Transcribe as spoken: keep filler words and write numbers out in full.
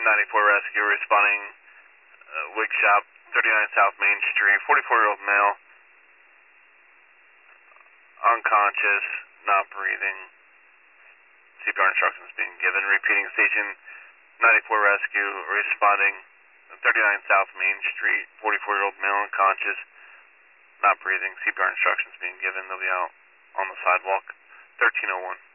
ninety-four Rescue responding, uh, wig shop, thirty-nine South Main Street, forty-four-year-old male, unconscious, not breathing. C P R instructions being given. Repeating, station ninety-four Rescue responding, thirty-nine South Main Street, forty-four-year-old male, unconscious, not breathing. C P R instructions being given. They'll be out on the sidewalk. thirteen oh one.